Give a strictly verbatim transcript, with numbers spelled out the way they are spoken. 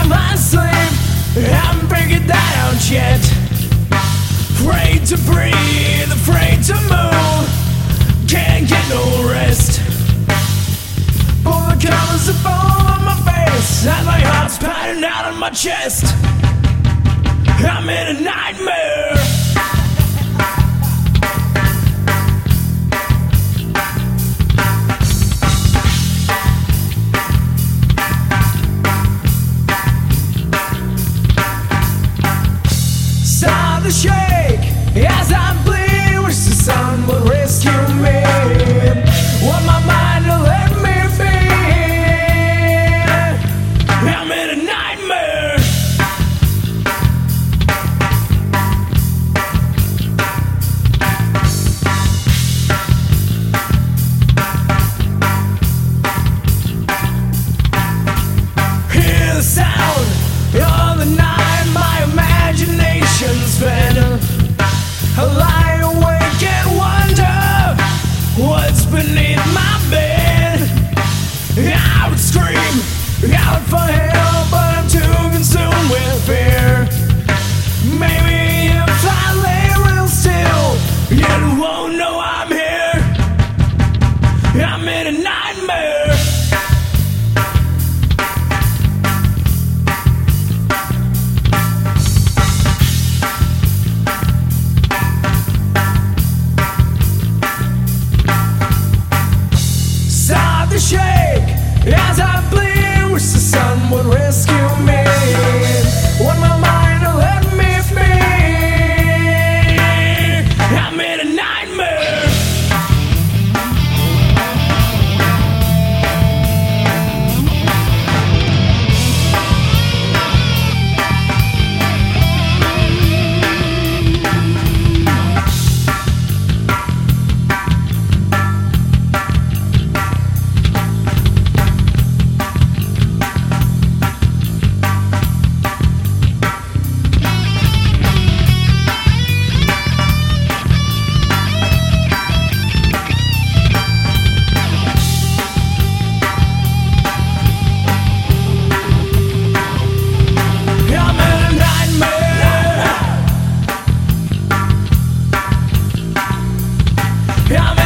in my sleep, haven't figured that out yet. Afraid to breathe, afraid to move, can't get no rest. Pull the covers up over my face, and my heart's pounding out on my chest. I'm in a nightmare. Start to shake as I bleed, wish the sun would rescue me. Want my mind to let me be. I'm in a nightmare. Hear the sound of the night, my imagination's fed. I lie awake and wonder what's beneath my bed. I would scream out for help, but I'm too consumed with fear. Maybe if I lay real still, you won't know I'm here. I'm in a nightmare. Start to shake as I bleed, wish the sun would rescue me. Want my mind to let me be. I'm in a nightmare. I'm